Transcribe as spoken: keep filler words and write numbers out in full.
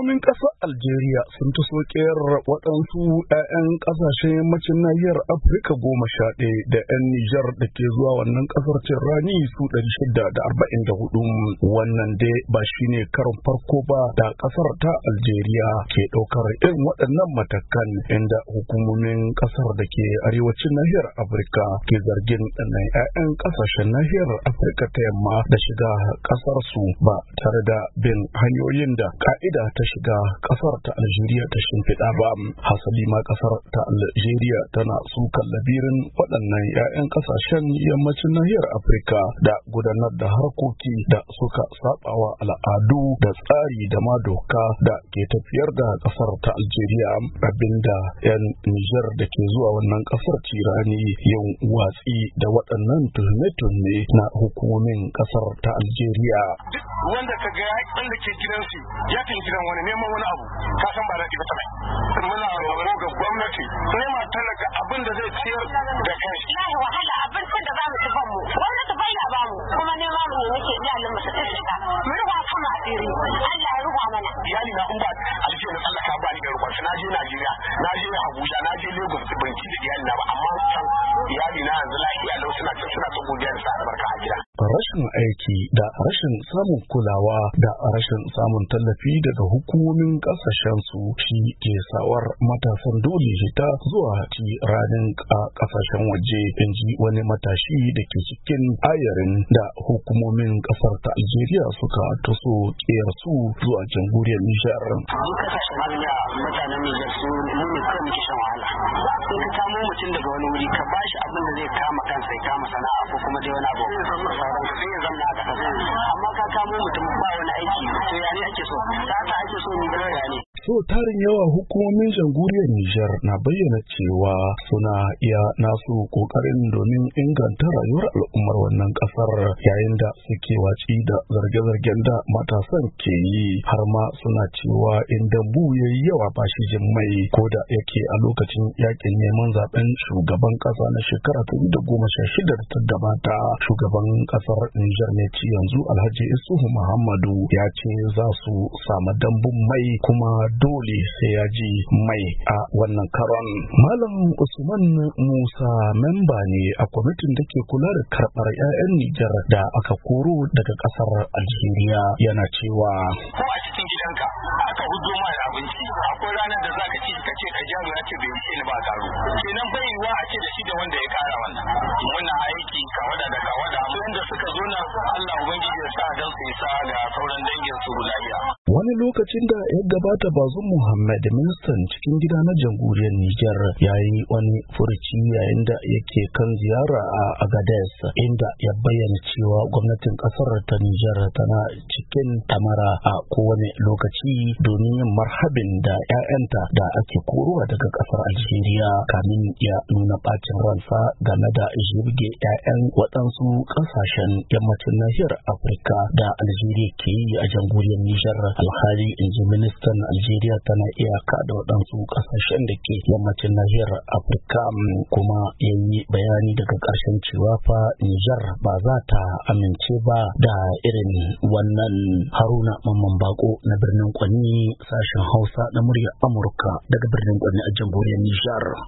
Hukumomin ƙasar Algeria sun taso ƙerar waɗansu 'ya'yan ƙasashen yammacin nahiyar Afirka goma sha ɗaya da 'yan Nijar da ke zuwa wannan ƙasar cin rani su ɗari shida da arba'in da hudu. Wannan dai ba shi ne karon farko ba da ƙasar ta Algeria ke ɗaukar irin waɗannan matakan, inda hukumomin ƙasar da ke arewacin nahiyar Afirka ke zargin ɗannan 'ya'yan ƙasashen nahiyar Afirka ta yamma da shiga ƙasar su ba tare da bin hanyoyin da ka'ida ta shiga kasar ta Algeria ta shimfiɗa ba. Hasali ma kasar ta Algeria tana sukan labirin waɗannan 'ya'yan kasashen yammacin nahiyar Afirka da gudanar da harkoki da suka sabawa al'adu da tsari da ma doka da ke tafiyar da kasar ta Algeria, abinda 'yan Nijar da ke zuwa wannan kasar cirani yin watsi da waɗannan tuhume-tuhume na hukumomin kasar ta Algeria. Wanda ka ga wanda ke gidansu ya fi gidan wani neman wani abu ka san ba daɗi ba ta mai. Muna roƙo ga gwamnati nema talaka abin da zai ciyar da kanshi. Wallahi wahala abincin da za mu ci ban mu. Gwamnati bai da bamu kuma nema mu ne muke iyalin mu su tashi ta. Mu ruwa kuma asiri. Allah ya ruwa mana. Iyali na in ba aljihu na Allah ka ba ni da ruwa. Na je Najeriya, na je Abuja, na je Lagos ban ci da iyali na ba amma can iyali na yanzu lafiya lau suna suna ta godiya da sa albarka a gida. Rashin aiki da rashin samun kulawa da rashin samun tallafi daga hukumomin kasashen su shi ke sawar matasan dole ta zuwa ci ranin a kasashen waje, in ji wani matashi da ke cikin ayarin da hukumomin kasar ta Algeria suka taso kiyar su zuwa jamhuriyar Nijar. An kasashen duniya mutanen Nijar su mu ne kawai muke shan wahala. In ka kamo mutum daga wani wuri ka bashi abin da zai kama kansa ya kama sana'a ko kuma dai wani abu. Sai ya zama a ƙasa. Amma ka kamo mutum ba wani aiki to ya ne ake so. Ta haka ake so mu gano ya ne. So tarin yawa hukumomin jamhuriyar Nijar na bayyana cewa suna iya nasu kokarin domin inganta rayuwar al'ummar wannan kasar, yayin da suke watsi da zarge-zargen da matasan ke yi, har ma suna cewa in dambu ya yi yawa ba shi jin mai, ko da yake a lokacin yakin neman zaben shugaban kasa na shekara ta da goma sha shida da ta gabata, shugaban kasar Nijar ne ci yanzu Alhaji Isuhu Muhammadu ya ce za su samu dambun mai kuma dole sai ya ji mai a wannan karon. Malam Usman Musa memba ne a kwamitin da ke kula da karɓar 'ya'yan Nijar da aka koro daga ƙasar Algeria, yana cewa ko a cikin gidanka aka hudo ma da abinci akwai ranar da zaka ci ka ce ka jaro ya ce bai yi ni ba karo kenan bai yiwa a ce da shi da wanda ya kara wannan muna aiki kawada da kawada wanda suka zo na Allah ubangiji ya sa dan su isa ga sauran dangin su lafiya. Wani lokacin da ya gabata Bazum Muhammad, ministan cikin gida na jamhuriyar Nijar, ya yi wani furuci yayin da yake kan ziyara a Agadez, inda ya bayyana cewa gwamnatin kasar ta Nijar tana cikin tamara a kowane lokaci domin yin marhabin da 'ya'yanta da ake korowa daga kasar Algeria, kamin ya nuna bacin ransa game da jirge 'ya'yan waɗansu ƙasashen yammacin nahiyar Afirka da Algeria ke yi a jamhuriyar Nijar. Alhali in ji ministan Algeria tana iyaka da waɗansu ƙasashen da ke yammacin nahiyar Afirka, kuma ya yi bayani daga ƙarshen cewa fa Nijar ba za ta amince ba da irin wannan. Haruna Mamman Bako na birnin Kwanni, sashen Hausa na muryar Amurka daga birnin Kwanni a jamhuriyar Nijar.